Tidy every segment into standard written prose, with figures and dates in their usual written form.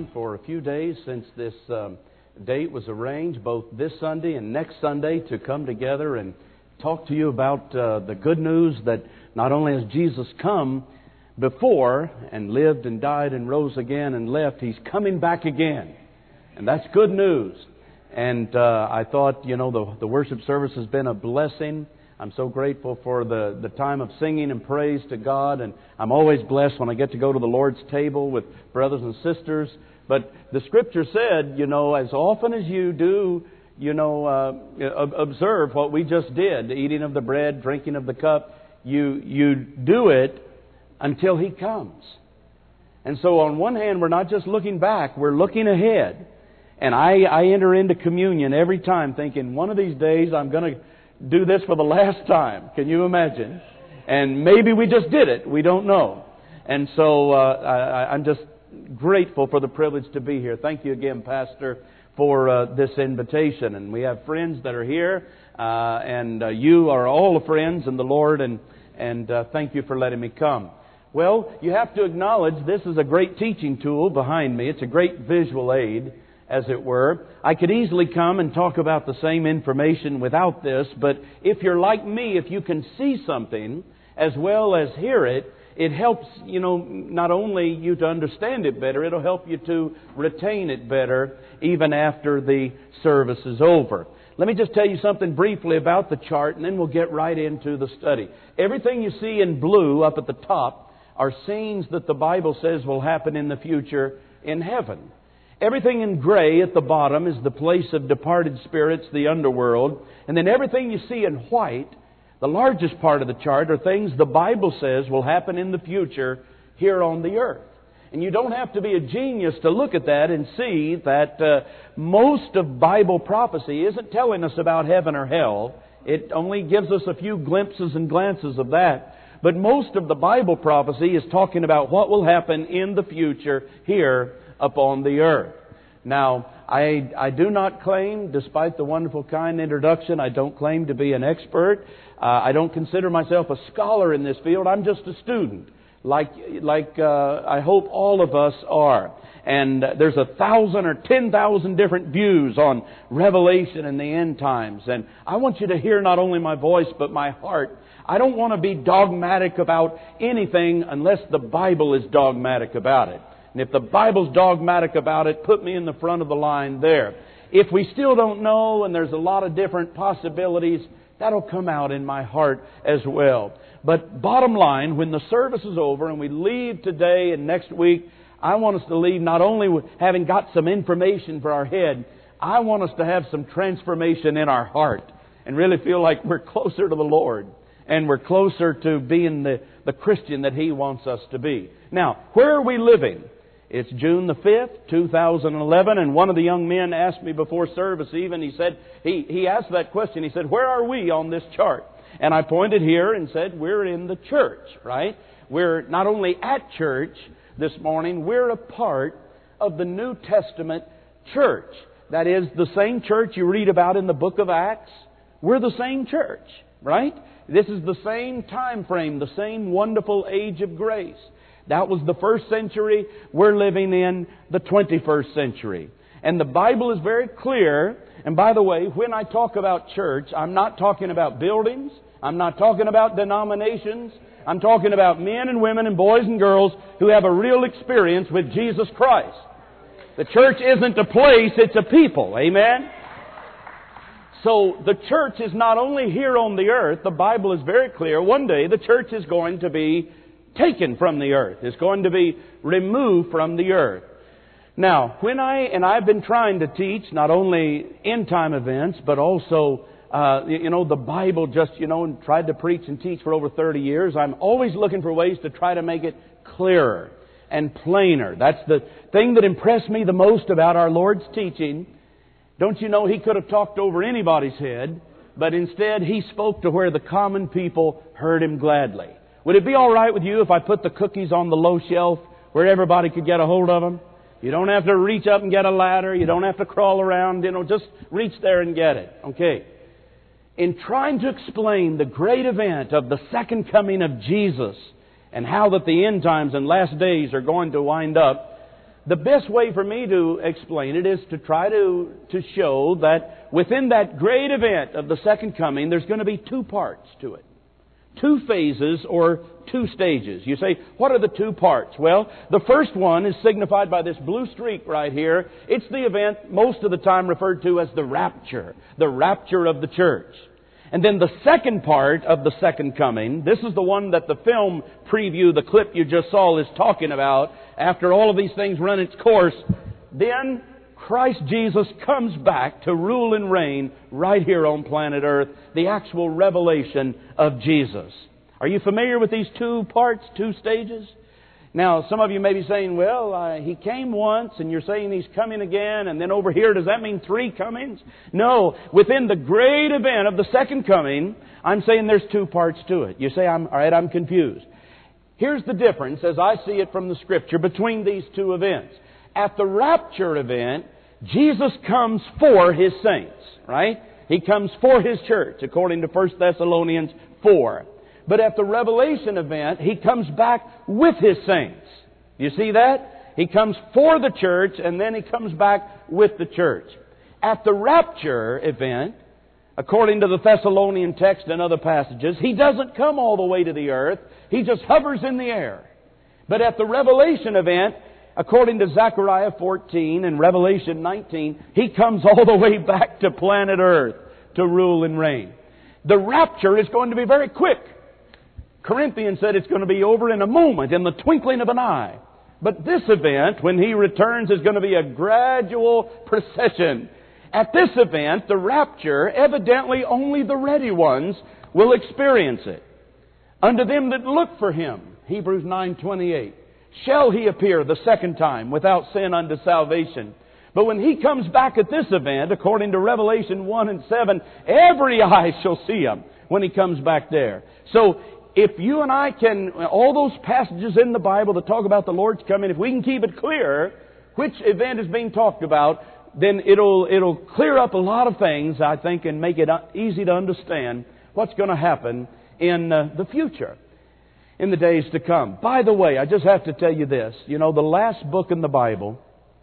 time for a few days since this date was arranged, both this Sunday and next Sunday, to come together and talk to you about the good news that not only has Jesus come before and lived and died and rose again and left, He's coming back again. And that's good news. And I thought, the worship service has been a blessing. I'm so grateful for the time of singing and praise to God. And I'm always blessed when I get to go to the Lord's table with brothers and sisters. But the Scripture said, as often as you do, observe what we just did, the eating of the bread, drinking of the cup, you do it until He comes. And so on one hand, we're not just looking back, we're looking ahead. And I enter into communion every time thinking, one of these days I'm going to do this for the last time. Can you imagine? And maybe we just did it. We don't know. And so I'm just grateful for the privilege to be here. Thank you again, Pastor, for this invitation. And we have friends that are here, and you are all friends in the Lord, and thank you for letting me come. Well, you have to acknowledge this is a great teaching tool behind me. It's a great visual aid, as it were. I could easily come and talk about the same information without this, but if you're like me, if you can see something as well as hear it, it helps, not only you to understand it better, it'll help you to retain it better even after the service is over. Let me just tell you something briefly about the chart, and then we'll get right into the study. Everything you see in blue up at the top are scenes that the Bible says will happen in the future in heaven. Everything in gray at the bottom is the place of departed spirits, the underworld. And then everything you see in white, the largest part of the chart, are things the Bible says will happen in the future here on the earth. And you don't have to be a genius to look at that and see that most of Bible prophecy isn't telling us about heaven or hell. It only gives us a few glimpses and glances of that. But most of the Bible prophecy is talking about what will happen in the future here upon the earth. Now, I do not claim, despite the wonderful, kind introduction, I don't claim to be an expert. I don't consider myself a scholar in this field. I'm just a student, like I hope all of us are. And there's 1,000 or 10,000 different views on Revelation and the end times. And I want you to hear not only my voice, but my heart. I don't want to be dogmatic about anything unless the Bible is dogmatic about it. And if the Bible's dogmatic about it, put me in the front of the line there. If we still don't know, and there's a lot of different possibilities, that'll come out in my heart as well. But bottom line, when the service is over and we leave today and next week, I want us to leave not only with having got some information for our head, I want us to have some transformation in our heart and really feel like we're closer to the Lord and we're closer to being the Christian that He wants us to be. Now, where are we living? It's June the 5th, 2011, and one of the young men asked me before service even, he said, he asked that question, he said, where are we on this chart? And I pointed here and said, we're in the church, right? We're not only at church this morning, we're a part of the New Testament church. That is, the same church you read about in the book of Acts. We're the same church, right? This is the same time frame, the same wonderful age of grace. That was the first century. We're living in the 21st century. And the Bible is very clear. And by the way, when I talk about church, I'm not talking about buildings. I'm not talking about denominations. I'm talking about men and women and boys and girls who have a real experience with Jesus Christ. The church isn't a place, it's a people. Amen? So the church is not only here on the earth. The Bible is very clear. One day the church is going to be taken from the earth. It's going to be removed from the earth. Now, I've been trying to teach not only end-time events, but also, the Bible and tried to preach and teach for over 30 years. I'm always looking for ways to try to make it clearer and plainer. That's the thing that impressed me the most about our Lord's teaching. Don't you know He could have talked over anybody's head, but instead He spoke to where the common people heard Him gladly. Would it be all right with you if I put the cookies on the low shelf where everybody could get a hold of them? You don't have to reach up and get a ladder. You don't have to crawl around. Just reach there and get it. Okay. In trying to explain the great event of the second coming of Jesus and how that the end times and last days are going to wind up, the best way for me to explain it is to try to show that within that great event of the second coming, there's going to be two parts to it. Two phases or two stages. You say, what are the two parts? Well, the first one is signified by this blue streak right here. It's the event most of the time referred to as the rapture of the church. And then the second part of the second coming, this is the one that the film preview, the clip you just saw, is talking about. After all of these things run its course, then Christ Jesus comes back to rule and reign right here on planet Earth, the actual revelation of Jesus. Are you familiar with these two parts, two stages? Now, some of you may be saying, well, He came once, and you're saying He's coming again, and then over here, does that mean three comings? No. Within the great event of the second coming, I'm saying there's two parts to it. You say, all right, I'm confused. Here's the difference, as I see it from the Scripture, between these two events. At the rapture event, Jesus comes for His saints, right? He comes for His church, according to 1 Thessalonians 4. But at the Revelation event, He comes back with His saints. You see that? He comes for the church, and then He comes back with the church. At the rapture event, according to the Thessalonian text and other passages, He doesn't come all the way to the earth. He just hovers in the air. But at the Revelation event, according to Zechariah 14 and Revelation 19, He comes all the way back to planet Earth to rule and reign. The rapture is going to be very quick. Corinthians said it's going to be over in a moment, in the twinkling of an eye. But this event, when He returns, is going to be a gradual procession. At this event, the rapture, evidently only the ready ones will experience it. Unto them that look for Him, Hebrews 9:28, shall He appear the second time without sin unto salvation. But when He comes back at this event, according to Revelation 1 and 7, every eye shall see Him when He comes back there. So, if you and I can, all those passages in the Bible that talk about the Lord's coming, if we can keep it clear which event is being talked about, then it'll clear up a lot of things, I think, and make it easy to understand what's going to happen in the future, in the days to come. By the way, I just have to tell you this. You know, the last book in the Bible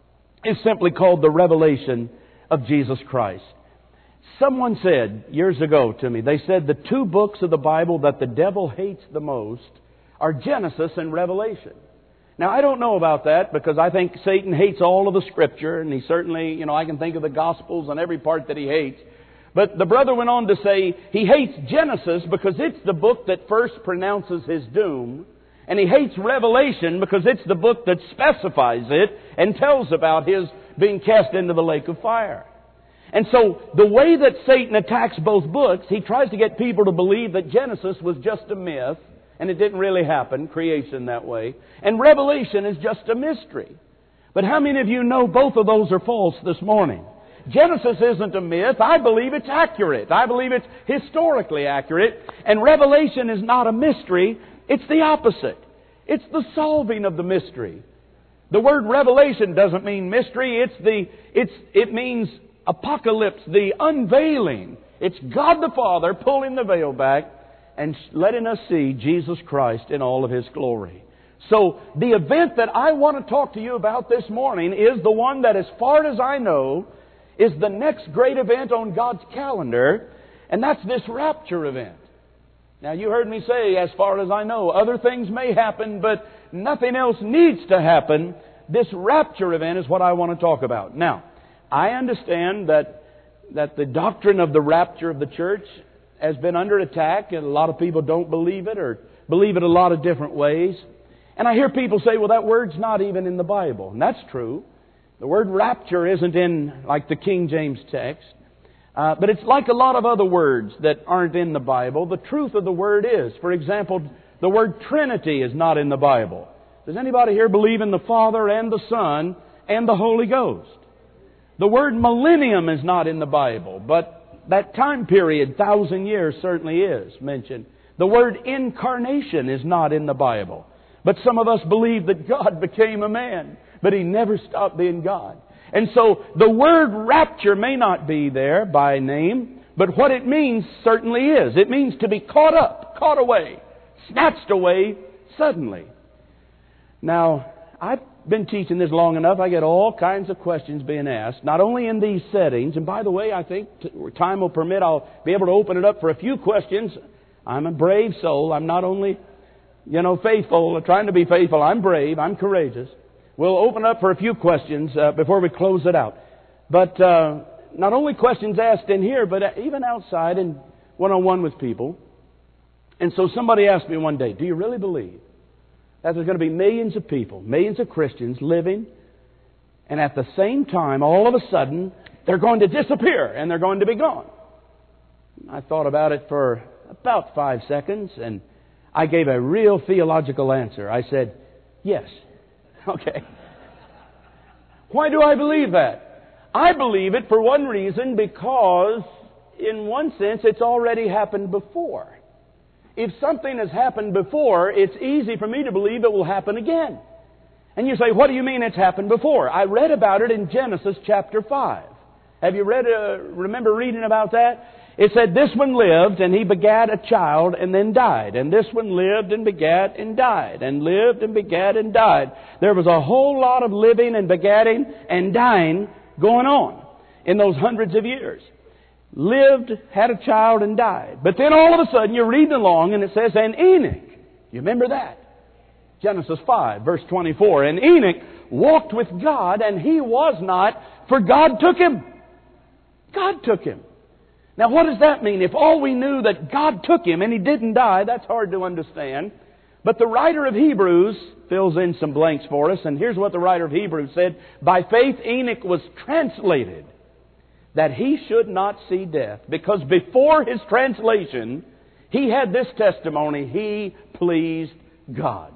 is simply called the Revelation of Jesus Christ. Someone said years ago to me, they said the two books of the Bible that the devil hates the most are Genesis and Revelation. Now, I don't know about that because I think Satan hates all of the Scripture, and he certainly, I can think of the Gospels and every part that he hates. But the brother went on to say he hates Genesis because it's the book that first pronounces his doom, and he hates Revelation because it's the book that specifies it and tells about his being cast into the lake of fire. And so, the way that Satan attacks both books, he tries to get people to believe that Genesis was just a myth, and it didn't really happen, creation that way. And Revelation is just a mystery. But how many of you know both of those are false this morning? Genesis isn't a myth. I believe it's accurate. I believe it's historically accurate. And Revelation is not a mystery. It's the opposite. It's the solving of the mystery. The word revelation doesn't mean mystery. It means apocalypse, the unveiling. It's God the Father pulling the veil back and letting us see Jesus Christ in all of His glory. So, the event that I want to talk to you about this morning is the one that, as far as I know, is the next great event on God's calendar, and that's this rapture event. Now, you heard me say, as far as I know, other things may happen, but nothing else needs to happen. This rapture event is what I want to talk about. Now, I understand that the doctrine of the rapture of the church has been under attack, and a lot of people don't believe it or believe it a lot of different ways. And I hear people say, well, that word's not even in the Bible. And that's true. The word rapture isn't in, like, the King James text. But it's like a lot of other words that aren't in the Bible. The truth of the word is, for example, the word Trinity is not in the Bible. Does anybody here believe in the Father and the Son and the Holy Ghost? The word millennium is not in the Bible, but that time period, 1,000 years, certainly is mentioned. The word incarnation is not in the Bible. But some of us believe that God became a man, but He never stopped being God. And so the word rapture may not be there by name, but what it means certainly is. It means to be caught up, caught away, snatched away suddenly. Now, I been teaching this long enough, I get all kinds of questions being asked, not only in these settings, and by the way, I think time will permit, I'll be able to open it up for a few questions. I'm a brave soul. I'm not only, faithful, trying to be faithful. I'm brave. I'm courageous. We'll open up for a few questions before we close it out. But not only questions asked in here, but even outside and one-on-one with people. And so somebody asked me one day, do you really believe that there's going to be millions of people, millions of Christians living, and at the same time, all of a sudden, they're going to disappear and they're going to be gone? I thought about it for about 5 seconds, and I gave a real theological answer. I said, yes. Okay. Why do I believe that? I believe it for one reason, because in one sense it's already happened before. If something has happened before, it's easy for me to believe it will happen again. And you say, what do you mean it's happened before? I read about it in Genesis chapter 5. Have you remember reading about that? It said, this one lived and he begat a child and then died. And this one lived and begat and died. And lived and begat and died. There was a whole lot of living and begatting and dying going on in those hundreds of years. Lived, had a child, and died. But then all of a sudden you're reading along and it says, and Enoch. You remember that? Genesis 5, verse 24. And Enoch walked with God, and he was not, for God took him. God took him. Now what does that mean? If all we knew that God took him and he didn't die, that's hard to understand. But the writer of Hebrews fills in some blanks for us. And here's what the writer of Hebrews said. By faith Enoch was translated, that he should not see death. Because before his translation, he had this testimony: he pleased God.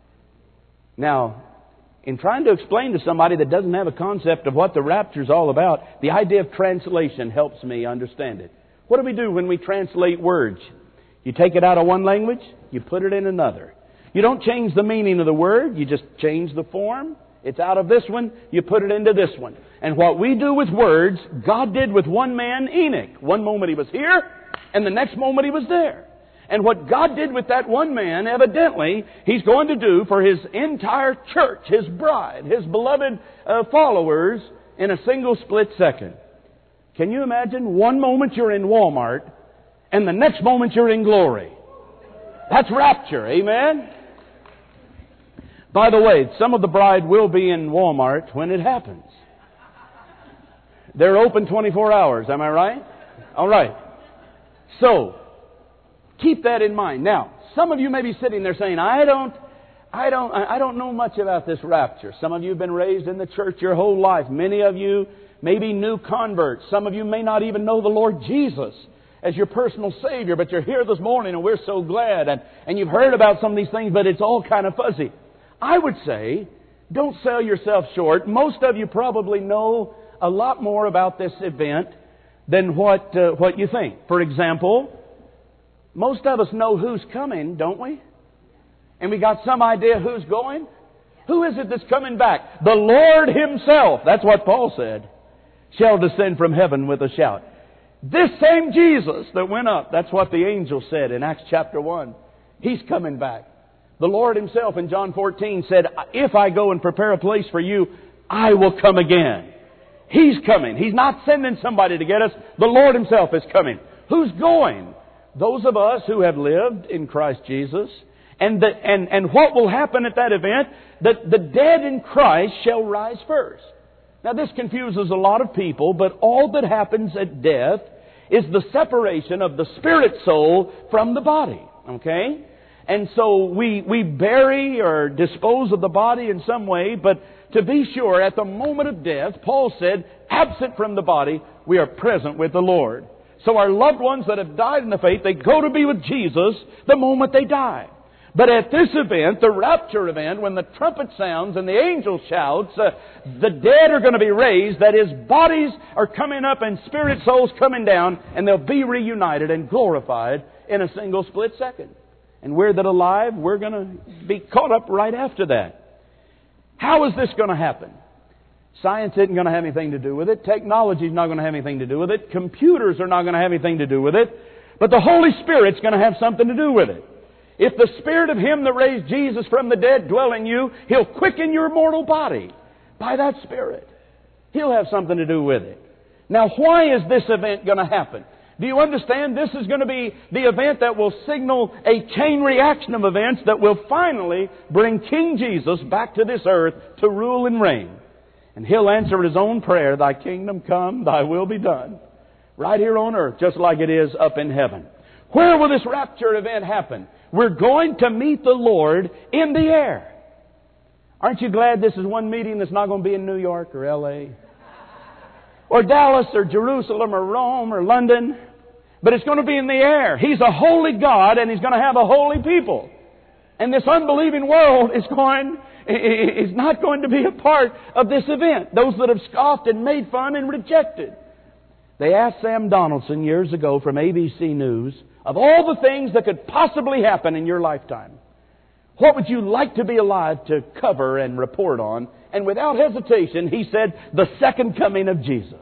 Now, in trying to explain to somebody that doesn't have a concept of what the rapture is all about, the idea of translation helps me understand it. What do we do when we translate words? You take it out of one language, you put it in another. You don't change the meaning of the word, you just change the form. It's out of this one, you put it into this one. And what we do with words, God did with one man, Enoch. One moment he was here, and the next moment he was there. And what God did with that one man, evidently, He's going to do for His entire church, His bride, His beloved followers, in a single split second. Can you imagine? One moment you're in Walmart, and the next moment you're in glory. That's rapture, amen? By the way, some of the bride will be in Walmart when it happens. They're open 24 hours, am I right? All right. So, keep that in mind. Now, some of you may be sitting there saying, I don't know much about this rapture. Some of you have been raised in the church your whole life. Many of you may be new converts. Some of you may not even know the Lord Jesus as your personal Savior, but you're here this morning and we're so glad. And you've heard about some of these things, but it's all kind of fuzzy. I would say, don't sell yourself short. Most of you probably know a lot more about this event than what you think. For example, most of us know who's coming, don't we? And we got some idea who's going. Who is it that's coming back? The Lord Himself. That's what Paul said. Shall descend from heaven with a shout. This same Jesus that went up, that's what the angel said in Acts chapter 1. He's coming back. The Lord Himself in John 14 said, if I go and prepare a place for you, I will come again. He's coming. He's not sending somebody to get us. The Lord Himself is coming. Who's going? Those of us who have lived in Christ Jesus. And what will happen at that event? That the dead in Christ shall rise first. Now this confuses a lot of people, but all that happens at death is the separation of the spirit soul from the body. Okay? And so we bury or dispose of the body in some way, but to be sure, at the moment of death, Paul said, absent from the body, we are present with the Lord. So our loved ones that have died in the faith, they go to be with Jesus the moment they die. But at this event, the rapture event, when the trumpet sounds and the angel shouts, the dead are going to be raised. That is, bodies are coming up and spirit souls coming down, and they'll be reunited and glorified in a single split second. And we're that alive, we're going to be caught up right after that. How is this going to happen? Science isn't going to have anything to do with it. Technology is not going to have anything to do with it. Computers are not going to have anything to do with it. But the Holy Spirit's going to have something to do with it. If the Spirit of Him that raised Jesus from the dead dwell in you, He'll quicken your mortal body by that Spirit. He'll have something to do with it. Now, why is this event going to happen? Do you understand? This is going to be the event that will signal a chain reaction of events that will finally bring King Jesus back to this earth to rule and reign. And He'll answer His own prayer, Thy kingdom come, Thy will be done. Right here on earth, just like it is up in heaven. Where will this rapture event happen? We're going to meet the Lord in the air. Aren't you glad this is one meeting that's not going to be in New York or L.A. or Dallas or Jerusalem or Rome or London? But it's going to be in the air. He's a holy God and He's going to have a holy people. And this unbelieving world is not going to be a part of this event. Those that have scoffed and made fun and rejected. They asked Sam Donaldson years ago from ABC News, of all the things that could possibly happen in your lifetime, what would you like to be alive to cover and report on? And without hesitation, he said, the second coming of Jesus.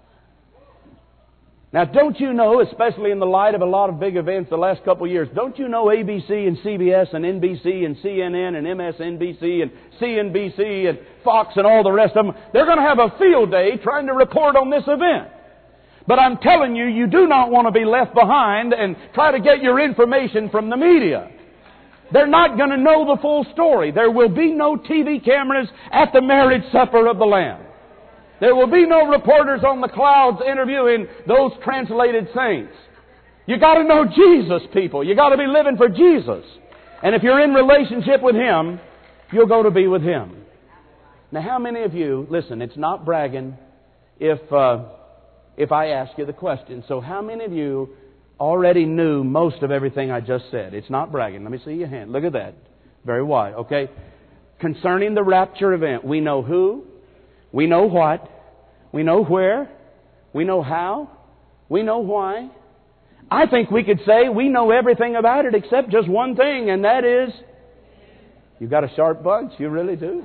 Now, don't you know, especially in the light of a lot of big events the last couple of years, don't you know ABC and CBS and NBC and CNN and MSNBC and CNBC and Fox and all the rest of them, they're going to have a field day trying to report on this event. But I'm telling you, you do not want to be left behind and try to get your information from the media. They're not going to know the full story. There will be no TV cameras at the marriage supper of the Lamb. There will be no reporters on the clouds interviewing those translated saints. You got to know Jesus, people. You got to be living for Jesus. And if you're in relationship with Him, you'll go to be with Him. Now, how many of you, listen, it's not bragging if I ask you the question. So how many of you already knew most of everything I just said? It's not bragging. Let me see your hand. Look at that. Very wide. Okay. Concerning the rapture event, we know who, we know what, we know where, we know how, we know why. I think we could say we know everything about it except just one thing, and that is, you got a sharp bunch. You really do.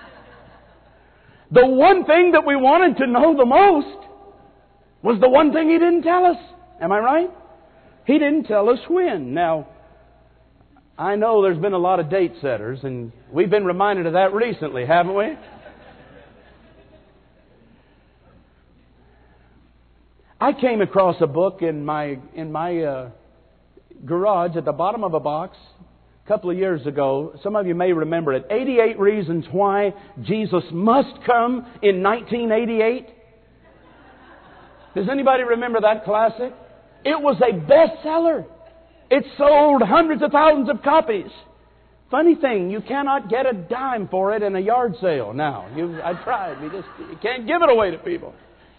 The one thing that we wanted to know the most was the one thing He didn't tell us. Am I right? He didn't tell us when. Now, I know there's been a lot of date setters, and we've been reminded of that recently, haven't we? I came across a book in my garage at the bottom of a box a couple of years ago. Some of you may remember it. 88 Reasons Why Jesus Must Come in 1988. Does anybody remember that classic? It was a bestseller. It sold hundreds of thousands of copies. Funny thing, you cannot get a dime for it in a yard sale now. I tried. You can't give it away to people.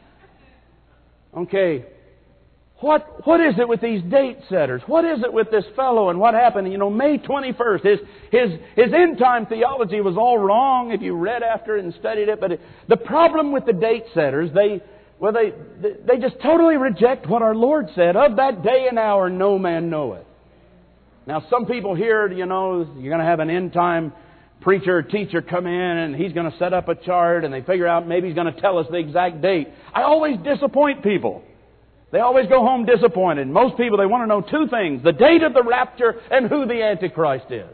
Okay. What is it with these date setters? What is it with this fellow and what happened? You know, May 21st. His end time theology was all wrong if you read after it and studied it. But the problem with the date setters, they just totally reject what our Lord said. Of that day and hour, no man knoweth. Now, some people here, you know, you're going to have an end-time preacher or teacher come in and he's going to set up a chart and they figure out maybe he's going to tell us the exact date. I always disappoint people. They always go home disappointed. Most people, they want to know two things: the date of the rapture and who the Antichrist is.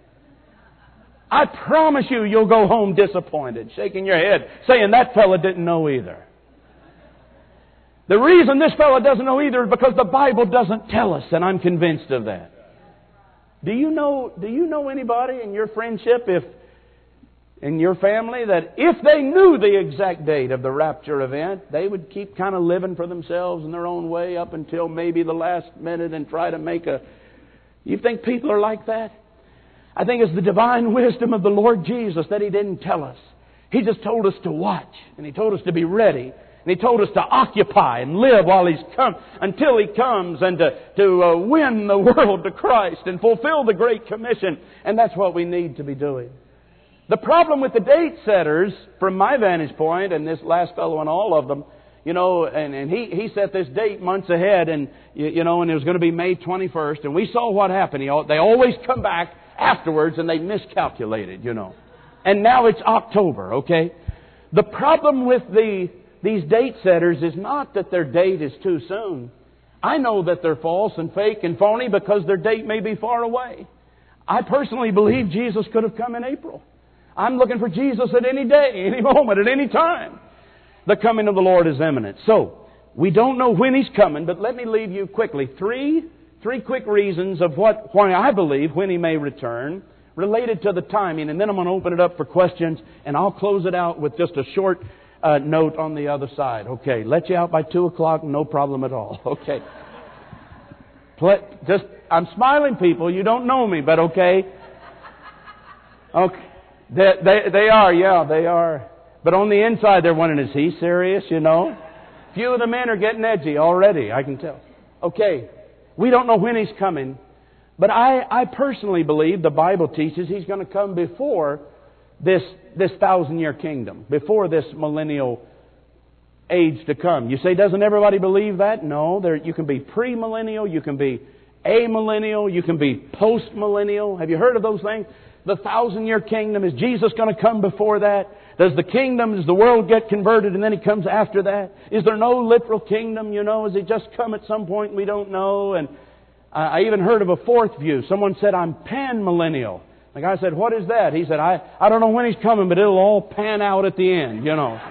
I promise you, you'll go home disappointed, shaking your head, saying that fella didn't know either. The reason this fellow doesn't know either is because the Bible doesn't tell us, and I'm convinced of that. Do you know anybody in your friendship, in your family, that if they knew the exact date of the rapture event, they would keep kind of living for themselves in their own way up until maybe the last minute and try to make a... You think people are like that? I think it's the divine wisdom of the Lord Jesus that He didn't tell us. He just told us to watch, and He told us to be ready. And He told us to occupy and live while He's come, until He comes, and to win the world to Christ and fulfill the Great Commission. And that's what we need to be doing. The problem with the date setters, from my vantage point, and this last fellow and all of them, you know, and he set this date months ahead, and you know, and it was going to be May 21st, and we saw what happened. They always come back afterwards, and they miscalculated, you know. And now it's October, okay? The problem with these date setters is not that their date is too soon. I know that they're false and fake and phony because their date may be far away. I personally believe Jesus could have come in April. I'm looking for Jesus at any day, any moment, at any time. The coming of the Lord is imminent. So, we don't know when He's coming, but let me leave you quickly three quick reasons of why I believe when He may return, related to the timing, and then I'm going to open it up for questions, and I'll close it out with just a short note on the other side. Okay, let you out by 2 o'clock, no problem at all. Okay. I'm smiling, people. You don't know me, but okay. Okay. They are, yeah, they are. But on the inside, they're wondering, is he serious, you know? Few of the men are getting edgy already, I can tell. Okay, we don't know when He's coming, but I personally believe the Bible teaches He's going to come before this 1,000-year kingdom, before this millennial age to come. You say, doesn't everybody believe that? No, you can be premillennial, you can be amillennial, you can be postmillennial. Have you heard of those things? The 1,000-year kingdom, is Jesus going to come before that? Does the world get converted and then He comes after that? Is there no literal kingdom, you know? Has He just come at some point? We don't know. And I even heard of a fourth view. Someone said, I'm pan-millennial. The guy said, what is that? He said, I don't know when He's coming, but it'll all pan out at the end, you know.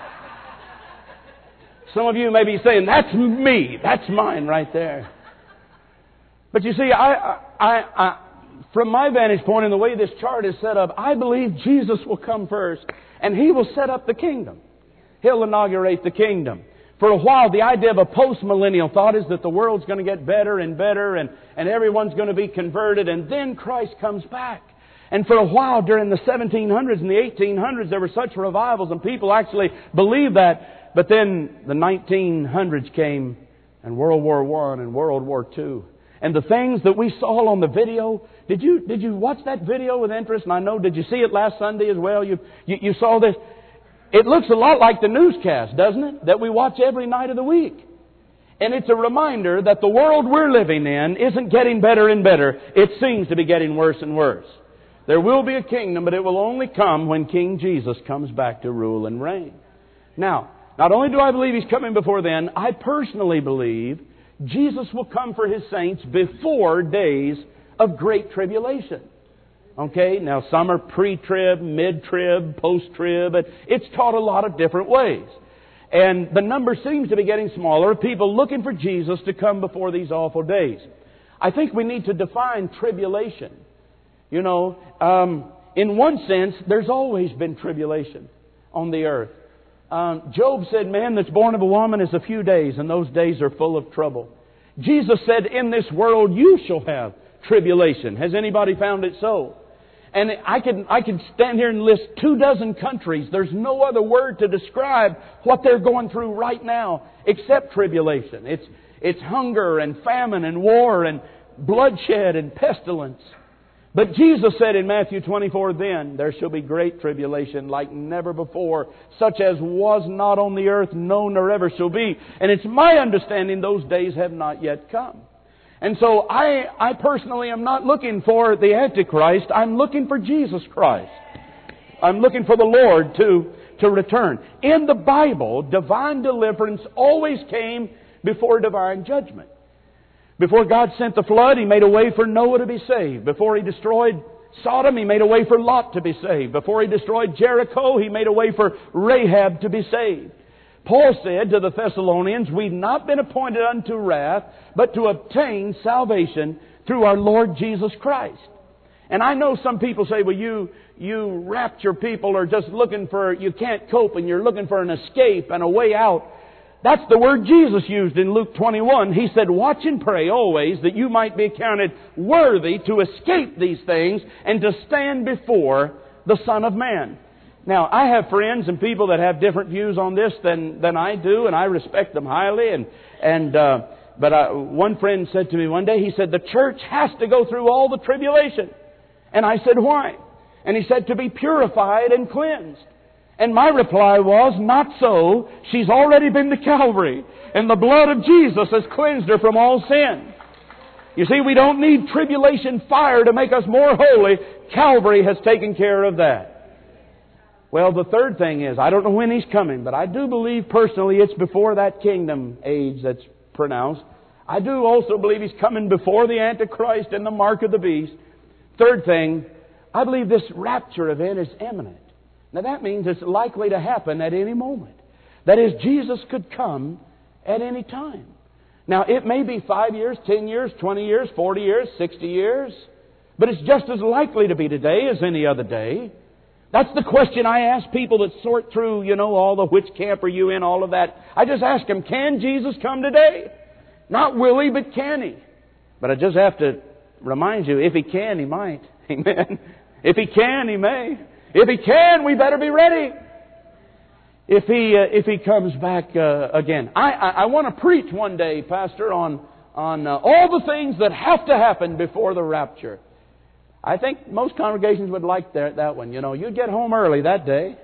Some of you may be saying, that's me. That's mine right there. But you see, from my vantage point and the way this chart is set up, I believe Jesus will come first and He will set up the kingdom. He'll inaugurate the kingdom. For a while, the idea of a post-millennial thought is that the world's going to get better and better and everyone's going to be converted, and then Christ comes back. And for a while during the 1700s and the 1800s, there were such revivals and people actually believed that. But then the 1900s came, and World War I and World War II. And the things that we saw on the video, did you watch that video with interest? And I know, did you see it last Sunday as well? You saw this. It looks a lot like the newscast, doesn't it? That we watch every night of the week. And it's a reminder that the world we're living in isn't getting better and better. It seems to be getting worse and worse. There will be a kingdom, but it will only come when King Jesus comes back to rule and reign. Now, not only do I believe He's coming before then, I personally believe Jesus will come for His saints before days of great tribulation. Okay, now some are pre-trib, mid-trib, post-trib. It's taught a lot of different ways. And the number seems to be getting smaller of people looking for Jesus to come before these awful days. I think we need to define tribulation. You know, in one sense, there's always been tribulation on the earth. Job said, man that's born of a woman is a few days, and those days are full of trouble. Jesus said, in this world you shall have tribulation. Has anybody found it so? And I could stand here and list 24 countries. There's no other word to describe what they're going through right now except tribulation. It's hunger and famine and war and bloodshed and pestilence. But Jesus said in Matthew 24, then there shall be great tribulation like never before, such as was not on the earth, no, nor ever shall be. And it's my understanding those days have not yet come. And so I personally am not looking for the Antichrist. I'm looking for Jesus Christ. I'm looking for the Lord to return. In the Bible, divine deliverance always came before divine judgment. Before God sent the flood, He made a way for Noah to be saved. Before He destroyed Sodom, He made a way for Lot to be saved. Before He destroyed Jericho, He made a way for Rahab to be saved. Paul said to the Thessalonians, we've not been appointed unto wrath, but to obtain salvation through our Lord Jesus Christ. And I know some people say, well, you rapture people are just looking for, you can't cope and you're looking for an escape and a way out. That's the word Jesus used in Luke 21. He said, watch and pray always that you might be accounted worthy to escape these things and to stand before the Son of Man. Now, I have friends and people that have different views on this than I do, and I respect them highly. But one friend said to me one day, he said, the church has to go through all the tribulation. And I said, why? And he said, to be purified and cleansed. And my reply was, not so. She's already been to Calvary, and the blood of Jesus has cleansed her from all sin. You see, we don't need tribulation fire to make us more holy. Calvary has taken care of that. Well, the third thing is, I don't know when He's coming, but I do believe personally it's before that kingdom age that's pronounced. I do also believe He's coming before the Antichrist and the mark of the beast. Third thing, I believe this rapture event is imminent. Now that means it's likely to happen at any moment. That is, Jesus could come at any time. Now it may be 5 years, 10 years, 20 years, 40 years, 60 years, but it's just as likely to be today as any other day. That's the question I ask people that sort through, all the which camp are you in, all of that. I just ask them, can Jesus come today? Not will He, but can He? But I just have to remind you, if He can, He might. Amen. If He can, He may. If He can, we better be ready. If He comes back again. I want to preach one day, Pastor, on all the things that have to happen before the rapture. I think most congregations would like that one. You'd get home early that day.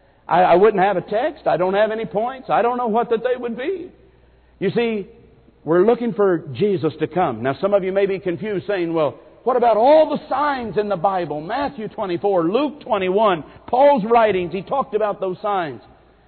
I wouldn't have a text. I don't have any points. I don't know what that they would be. You see, we're looking for Jesus to come. Now, some of you may be confused, saying, well, what about all the signs in the Bible? Matthew 24, Luke 21, Paul's writings, he talked about those signs.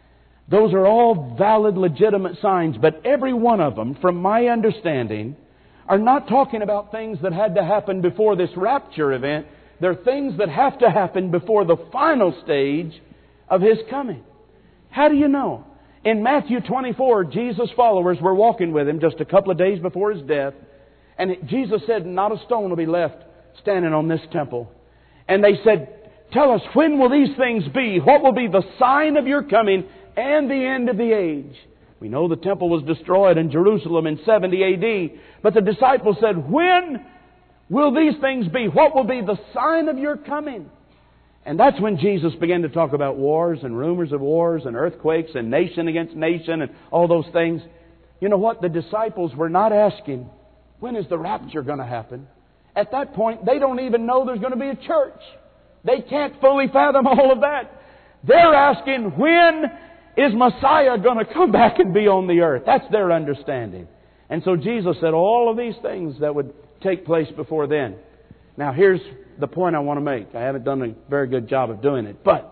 Those are all valid, legitimate signs, but every one of them, from my understanding, are not talking about things that had to happen before this rapture event. They're things that have to happen before the final stage of His coming. How do you know? In Matthew 24, Jesus' followers were walking with Him just a couple of days before His death. And Jesus said, not a stone will be left standing on this temple. And they said, tell us, when will these things be? What will be the sign of your coming and the end of the age? We know the temple was destroyed in Jerusalem in 70 A.D. But the disciples said, when will these things be? What will be the sign of your coming? And that's when Jesus began to talk about wars and rumors of wars and earthquakes and nation against nation and all those things. You know what? The disciples were not asking, when is the rapture going to happen? At that point, they don't even know there's going to be a church. They can't fully fathom all of that. They're asking, when is Messiah going to come back and be on the earth? That's their understanding. And so Jesus said all of these things that would take place before then. Now here's the point I want to make. I haven't done a very good job of doing it, but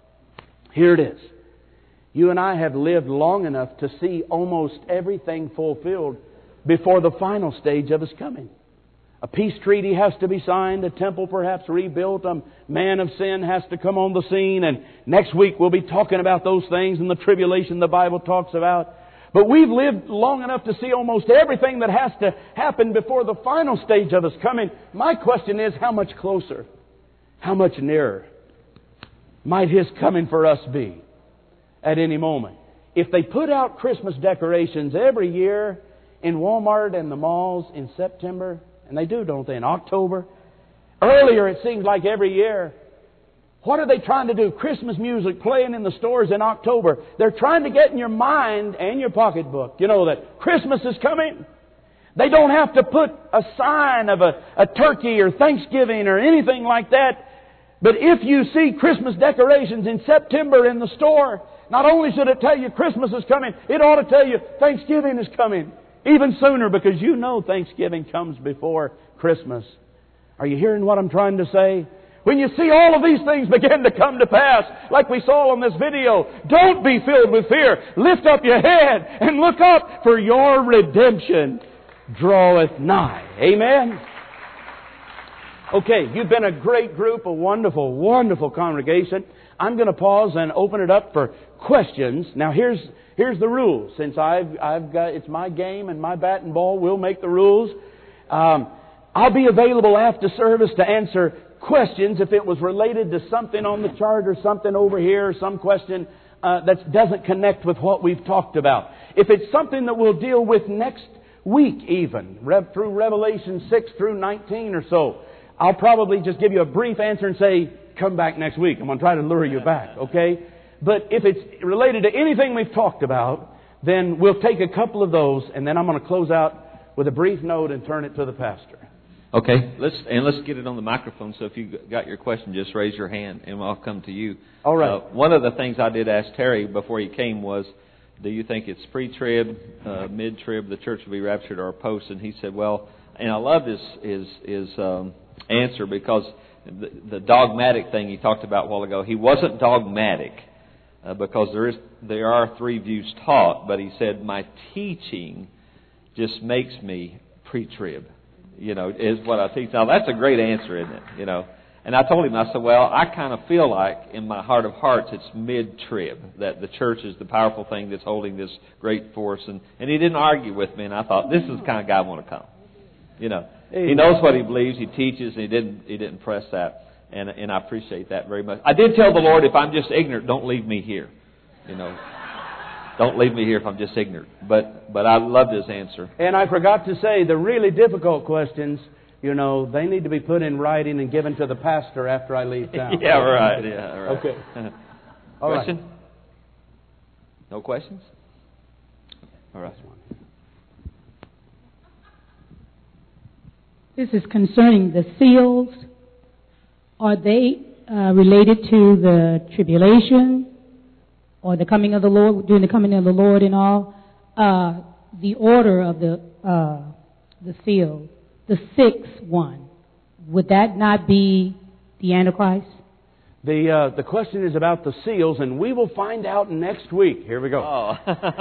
here it is. You and I have lived long enough to see almost everything fulfilled before the final stage of His coming. A peace treaty has to be signed, a temple perhaps rebuilt, a man of sin has to come on the scene, and next week we'll be talking about those things and the tribulation the Bible talks about. But we've lived long enough to see almost everything that has to happen before the final stage of His coming. My question is, how much closer, how much nearer might His coming for us be at any moment? If they put out Christmas decorations every year in Walmart and the malls in September, and they do, don't they, in October? Earlier, it seems like every year. What are they trying to do? Christmas music playing in the stores in October. They're trying to get in your mind and your pocketbook, that Christmas is coming. They don't have to put a sign of a turkey or Thanksgiving or anything like that. But if you see Christmas decorations in September in the store, not only should it tell you Christmas is coming, it ought to tell you Thanksgiving is coming. Even sooner, because Thanksgiving comes before Christmas. Are you hearing what I'm trying to say? When you see all of these things begin to come to pass, like we saw on this video, don't be filled with fear. Lift up your head and look up, for your redemption draweth nigh. Amen? Okay, you've been a great group, a wonderful, wonderful congregation. I'm going to pause and open it up for questions. Now here's the rules. Since I've got, it's my game and my bat and ball, we'll make the rules. I'll be available after service to answer questions if it was related to something on the chart or something over here, or some question that doesn't connect with what we've talked about. If it's something that we'll deal with next week even, through Revelation 6 through 19 or so, I'll probably just give you a brief answer and say, come back next week. I'm going to try to lure you back, okay? But if it's related to anything we've talked about, then we'll take a couple of those, and then I'm going to close out with a brief note and turn it to the pastor. Okay, let's get it on the microphone. So if you got your question, just raise your hand, and I'll come to you. All right. One of the things I did ask Terry before he came was, do you think it's pre-trib, mid-trib, the church will be raptured, or post? And he said, well, and I love his answer, because the dogmatic thing he talked about a while ago, he wasn't dogmatic. Because there are three views taught, but he said, my teaching just makes me pre-trib. is what I teach. Now, that's a great answer, isn't it? And I told him, I said, well, I kind of feel like in my heart of hearts it's mid-trib, that the church is the powerful thing that's holding this great force. And he didn't argue with me, and I thought, this is the kind of guy I want to come. He knows what he believes, he teaches, and he didn't press that. And I appreciate that very much. I did tell the Lord, if I'm just ignorant, don't leave me here. Don't leave me here if I'm just ignorant. But I loved his answer. And I forgot to say, the really difficult questions, they need to be put in writing and given to the pastor after I leave town. Yeah, right. Yeah, right. Okay. All Question? right. No questions? All right. This is concerning the seals. Are they related to the tribulation or the coming of the Lord, during the coming of the Lord and all? The order of the seal, the sixth one, would that not be the Antichrist? The question is about the seals, and we will find out next week. Here we go. Oh.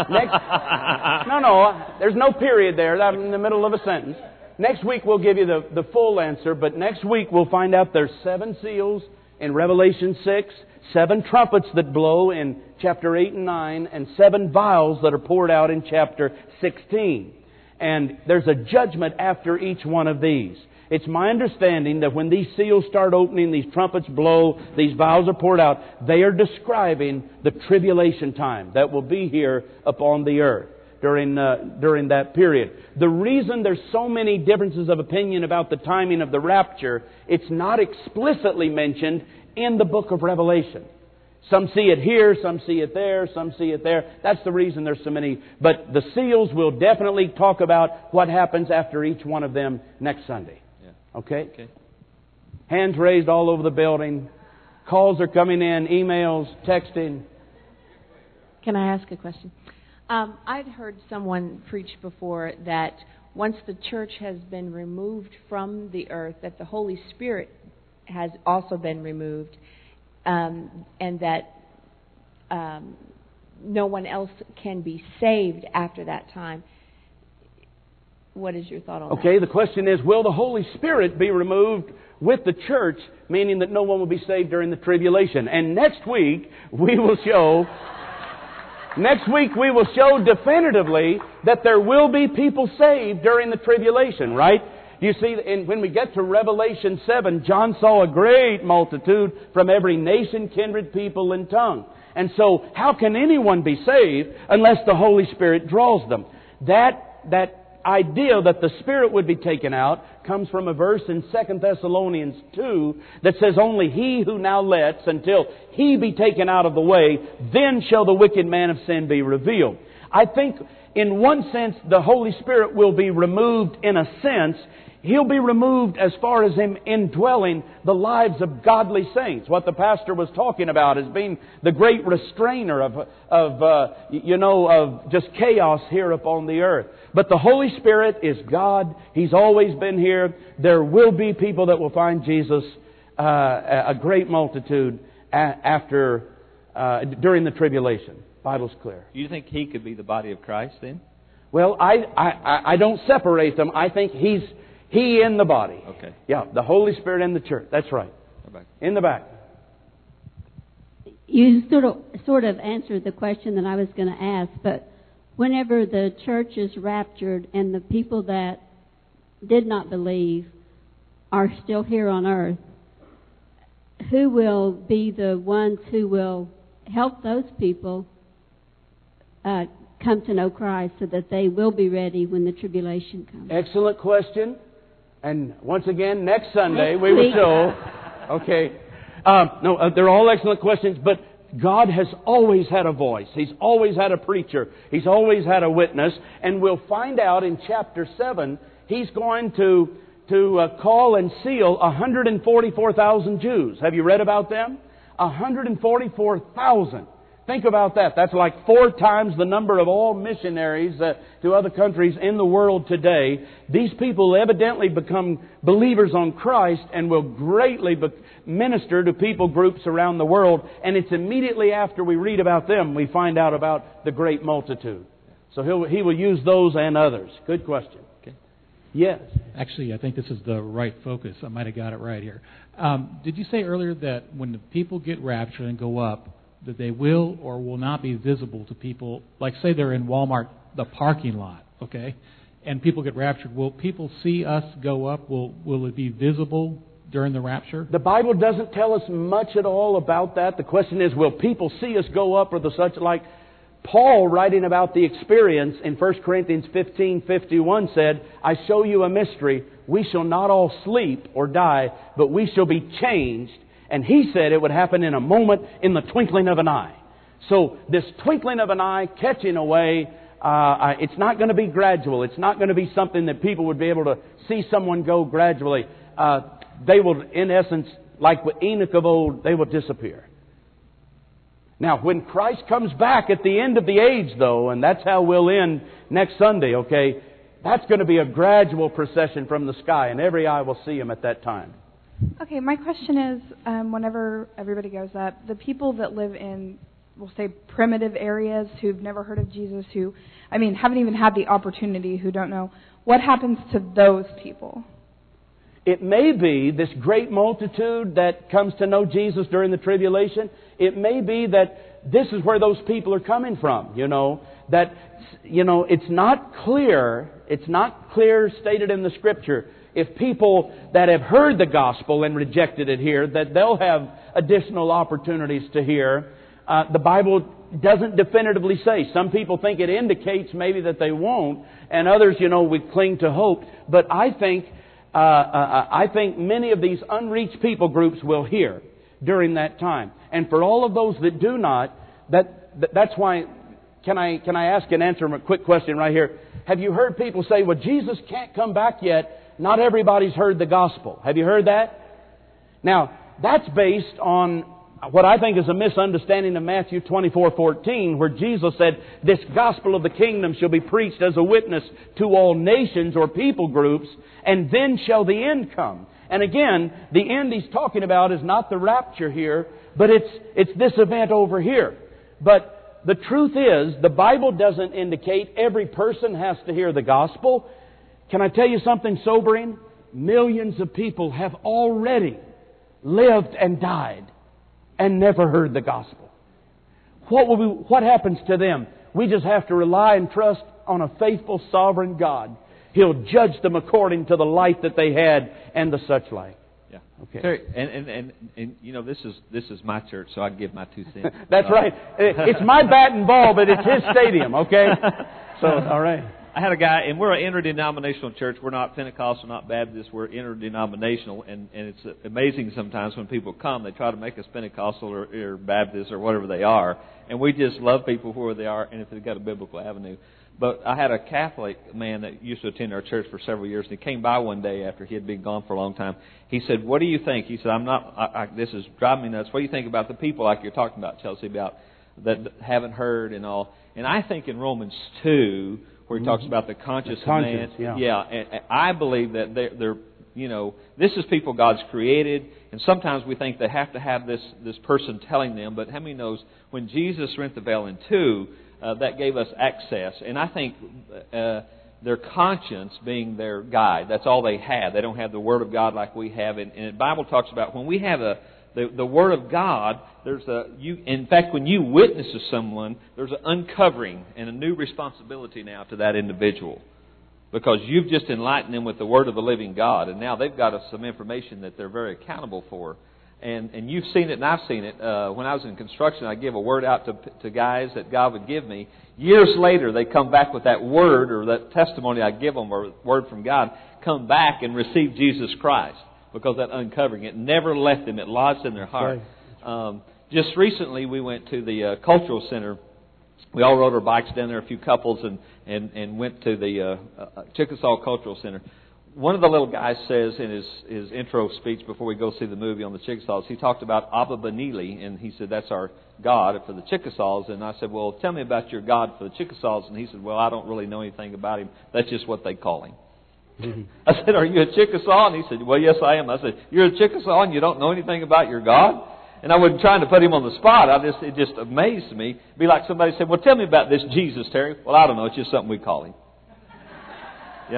No, there's no period there. I'm in the middle of a sentence. Next week we'll give you the full answer, but next week we'll find out there's 7 seals in Revelation 6, 7 trumpets that blow in chapter 8 and 9, and 7 vials that are poured out in chapter 16. And there's a judgment after each one of these. It's my understanding that when these seals start opening, these trumpets blow, these vials are poured out, they are describing the tribulation time that will be here upon the earth during that period. The reason there's so many differences of opinion about the timing of the rapture, it's not explicitly mentioned in the book of Revelation. Some see it here, some see it there, some see it there. That's the reason there's so many. But the seals will definitely talk about what happens after each one of them next Sunday. Yeah. Okay? Hands raised all over the building. Calls are coming in, emails, texting. Can I ask a question? I'd heard someone preach before that once the church has been removed from the earth, that the Holy Spirit has also been removed, and that no one else can be saved after that time. What is your thought on that? Okay, the question is, will the Holy Spirit be removed with the church, meaning that no one will be saved during the tribulation? And next week we will show definitively that there will be people saved during the tribulation, right? You see, when we get to Revelation 7, John saw a great multitude from every nation, kindred, people, and tongue. And so, how can anyone be saved unless the Holy Spirit draws them? That idea that the Spirit would be taken out comes from a verse in 2 Thessalonians 2 that says, only he who now lets until he be taken out of the way, then shall the wicked man of sin be revealed. I think in one sense the Holy Spirit will be removed in a sense. He'll be removed as far as Him indwelling the lives of godly saints. What the pastor was talking about as being the great restrainer of just chaos here upon the earth. But the Holy Spirit is God. He's always been here. There will be people that will find Jesus, a great multitude during the tribulation. Bible's clear. Do you think He could be the body of Christ then? Well, I don't separate them. I think He in the body. Okay. Yeah, the Holy Spirit in the church. That's right. In the back. You sort of answered the question that I was going to ask, but whenever the church is raptured and the people that did not believe are still here on earth, who will be the ones who will help those people come to know Christ so that they will be ready when the tribulation comes? Excellent question. And once again, next Sunday we will show. Okay. They're all excellent questions, but God has always had a voice. He's always had a preacher. He's always had a witness. And we'll find out in chapter 7, He's going to call and seal 144,000 Jews. Have you read about them? 144,000. Think about that. That's like 4 times the number of all missionaries to other countries in the world today. These people evidently become believers on Christ and will greatly minister to people groups around the world. And it's immediately after we read about them we find out about the great multitude. So He will use those and others. Good question. Okay. Yes. Actually, I think this is the right focus. I might have got it right here. Did you say earlier that when the people get raptured and go up, that they will or will not be visible to people? Like, say they're in Walmart, the parking lot, okay? And people get raptured. Will people see us go up? Will it be visible during the rapture? The Bible doesn't tell us much at all about that. The question is, will people see us go up or the such like? Paul, writing about the experience in 1 Corinthians 15:51 said, I show you a mystery. We shall not all sleep or die, but we shall be changed. And he said it would happen in a moment, in the twinkling of an eye. So this twinkling of an eye, catching away, it's not going to be gradual. It's not going to be something that people would be able to see someone go gradually. They will, in essence, like with Enoch of old, they will disappear. Now, when Christ comes back at the end of the age, though, and that's how we'll end next Sunday, okay, that's going to be a gradual procession from the sky, and every eye will see Him at that time. Okay, my question is, whenever everybody goes up, the people that live in, we'll say, primitive areas who've never heard of Jesus, who, haven't even had the opportunity, who don't know, what happens to those people? It may be this great multitude that comes to know Jesus during the tribulation. It may be that this is where those people are coming from, that, it's not clear stated in the Scripture. If people that have heard the gospel and rejected it here, that they'll have additional opportunities to hear. The Bible doesn't definitively say. Some people think it indicates maybe that they won't, and others, we cling to hope. But I think many of these unreached people groups will hear during that time. And for all of those that do not, that's why, can I ask and answer a quick question right here? Have you heard people say, well, Jesus can't come back yet. Not everybody's heard the gospel. Have you heard that? Now, that's based on what I think is a misunderstanding of Matthew 24:14, where Jesus said, this gospel of the kingdom shall be preached as a witness to all nations or people groups, and then shall the end come. And again, the end He's talking about is not the rapture here, but it's this event over here. But the truth is, the Bible doesn't indicate every person has to hear the gospel. Can I tell you something sobering? Millions of people have already lived and died and never heard the gospel. What happens to them? We just have to rely and trust on a faithful, sovereign God. He'll judge them according to the light that they had and the such like. Yeah. Okay. Terry, and this is my church, so I give my 2 cents. That's right. It's my bat and ball, but it's his stadium. Okay. So all right. I had a guy, and we're an interdenominational church. We're not Pentecostal, not Baptist. We're interdenominational, and it's amazing sometimes when people come, they try to make us Pentecostal or Baptist or whatever they are, and we just love people where they are, and if they've got a biblical avenue. But I had a Catholic man that used to attend our church for several years, and he came by one day after he had been gone for a long time. He said, "What do you think?" He said, this is driving me nuts. What do you think about the people like you're talking about, Chelsea, about that haven't heard and all? And I think in Romans 2, where he talks about the conscience of man. Yeah, and I believe that they're this is people God's created, and sometimes we think they have to have this person telling them, but how many knows when Jesus rent the veil in 2, that gave us access, and I think their conscience being their guide, that's all they have. They don't have the Word of God like we have, and the Bible talks about when we have the Word of God, in fact, when you witness to someone, there's an uncovering and a new responsibility now to that individual. Because you've just enlightened them with the Word of the living God, and now they've got some information that they're very accountable for. And you've seen it, and I've seen it. When I was in construction, I'd give a word out to guys that God would give me. Years later, they come back with that word or that testimony I give them, or word from God, come back and receive Jesus Christ. Because that uncovering, it never left them. It lodged in their heart. Right. Just recently, we went to the cultural center. We all rode our bikes down there, a few couples, and went to the Chickasaw Cultural Center. One of the little guys says in his intro speech before we go see the movie on the Chickasaws, he talked about Abba Benili, and he said that's our God for the Chickasaws. And I said, well, tell me about your God for the Chickasaws. And he said, well, I don't really know anything about him. That's just what they call him. Mm-hmm. I said, are you a Chickasaw? And he said, well, yes, I am. I said, you're a Chickasaw and you don't know anything about your God? And I wasn't trying to put him on the spot. It just amazed me. It'd be like somebody said, well, tell me about this Jesus, Terry. Well, I don't know. It's just something we call him.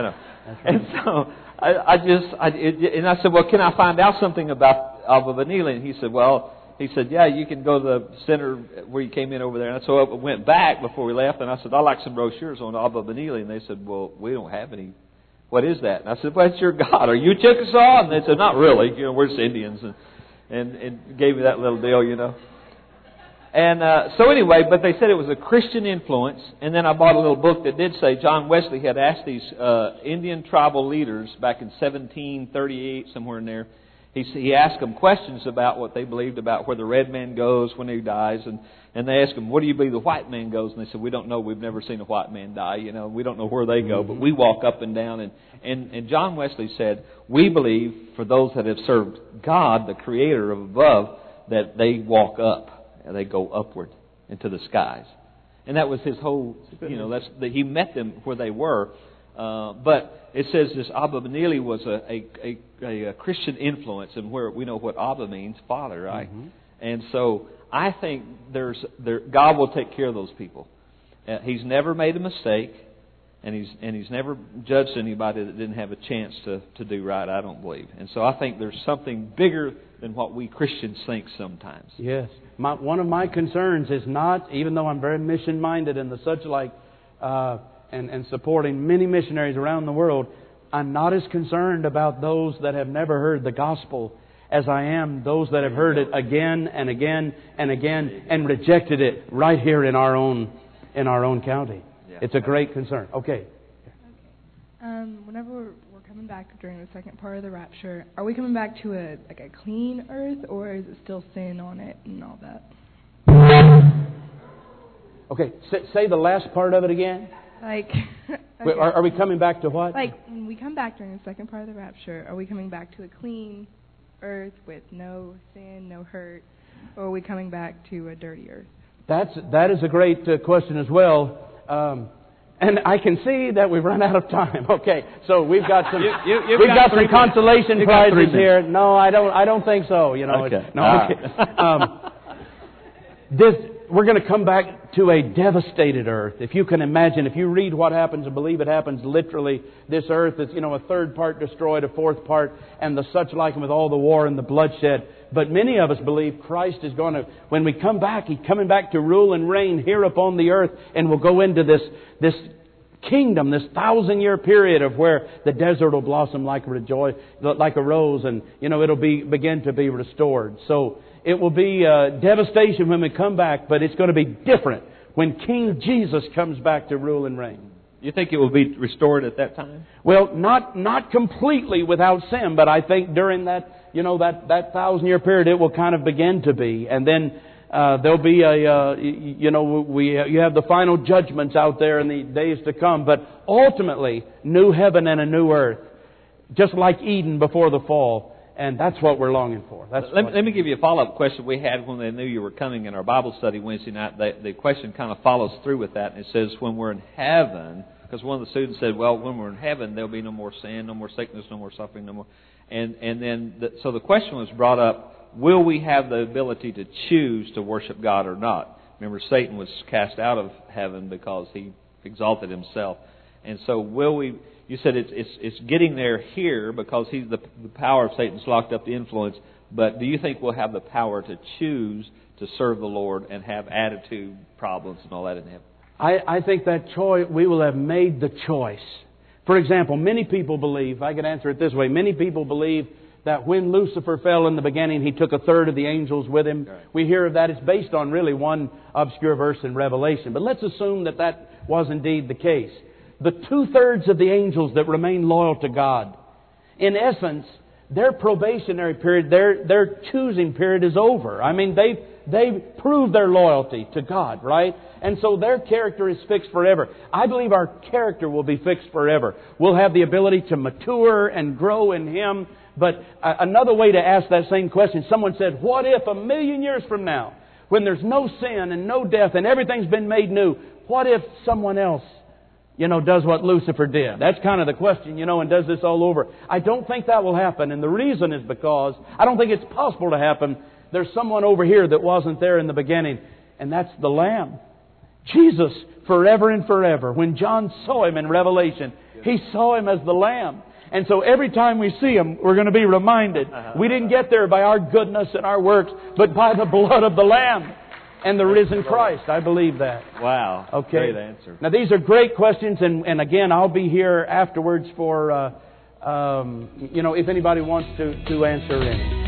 That's right. And so I said, well, can I find out something about Abba Benili? And he said, yeah, you can go to the center where you came in over there. And so I went back before we left, and I said, I'd like some brochures on Abba Benili. And they said, well, we don't have any. What is that? And I said, well, it's your God. Are you Chickasaw? And they said, not really. We're just Indians. And gave me that little deal, And so anyway, but they said it was a Christian influence. And then I bought a little book that did say John Wesley had asked these Indian tribal leaders back in 1738, somewhere in there. He asked them questions about what they believed about where the red man goes when he dies. And they asked him, where do you believe the white man goes? And they said, we don't know. We've never seen a white man die. We don't know where they go. But we walk up and down. And John Wesley said, we believe for those that have served God, the Creator of above, that they walk up. And they go upward into the skies. And that was his whole, he met them where they were. But it says this Abba Benili was a Christian influence, and where we know what Abba means, Father, right? Mm-hmm. And so I think God will take care of those people. He's never made a mistake, and he's never judged anybody that didn't have a chance to do right, I don't believe. And so I think there's something bigger than what we Christians think sometimes. Yes. One of my concerns is not, even though I'm very mission-minded and the such like, and supporting many missionaries around the world, I'm not as concerned about those that have never heard the gospel as I am those that have heard it again and again and again and rejected it right here in our own county. Yeah. It's a great concern. Okay. Whenever we're coming back during the second part of the rapture, are we coming back to a clean earth, or is it still sin on it and all that? Okay, say the last part of it again. Okay. Are we coming back to what? When we come back during the second part of the rapture, are we coming back to a clean earth with no sin, no hurt, or are we coming back to a dirty earth? That is a great question as well. And I can see that we've run out of time. Okay, so we've got some we've got some consolation prizes here. No, I don't think so. Okay. We're going to come back to a devastated earth. If you can imagine, if you read what happens and believe it happens literally, this earth is, a third part destroyed, a fourth part, and the such like, and with all the war and the bloodshed. But many of us believe Christ is going to, when we come back, He's coming back to rule and reign here upon the earth, and we'll go into this kingdom, this 1,000-year period of where the desert will blossom like a rose, and it'll begin to be restored. So it will be devastation when we come back, but it's going to be different when King Jesus comes back to rule and reign. You think it will be restored at that time? Well, not completely without sin, but I think during that 1,000-year period, it will kind of begin to be, and then there'll be you have the final judgments out there in the days to come, but ultimately, new heaven and a new earth, just like Eden before the fall. And that's what we're longing for. Let me give you a follow-up question we had when they knew you were coming in our Bible study Wednesday night. The question kind of follows through with that. And it says, when we're in heaven, because one of the students said, well, when we're in heaven, there'll be no more sin, no more sickness, no more suffering, no more. So the question was brought up, will we have the ability to choose to worship God or not? Remember, Satan was cast out of heaven because he exalted himself. And so will we... You said it's getting there here because the power of Satan's locked up the influence. But do you think we'll have the power to choose to serve the Lord and have attitude problems and all that in heaven? I think that choice, we will have made the choice. For example, many people believe, I can answer it this way, many people believe that when Lucifer fell in the beginning, he took a third of the angels with him. Right. We hear of that. It's based on really one obscure verse in Revelation. But let's assume that was indeed the case. The 2/3 of the angels that remain loyal to God, in essence, their probationary period, their choosing period is over. I mean, they've proved their loyalty to God, right? And so their character is fixed forever. I believe our character will be fixed forever. We'll have the ability to mature and grow in Him. But another way to ask that same question, someone said, what if 1,000,000 years from now, when there's no sin and no death and everything's been made new, what if someone else does what Lucifer did? That's kind of the question, and does this all over. I don't think that will happen, and the reason is because I don't think it's possible to happen. There's someone over here that wasn't there in the beginning, and that's the Lamb. Jesus forever and forever. When John saw Him in Revelation, he saw Him as the Lamb. And so every time we see Him, we're going to be reminded, we didn't get there by our goodness and our works, but by the blood of the Lamb and the risen Christ. I believe that. Wow. Okay. Great answer. Now these are great questions, and again, I'll be here afterwards for, if anybody wants to answer any.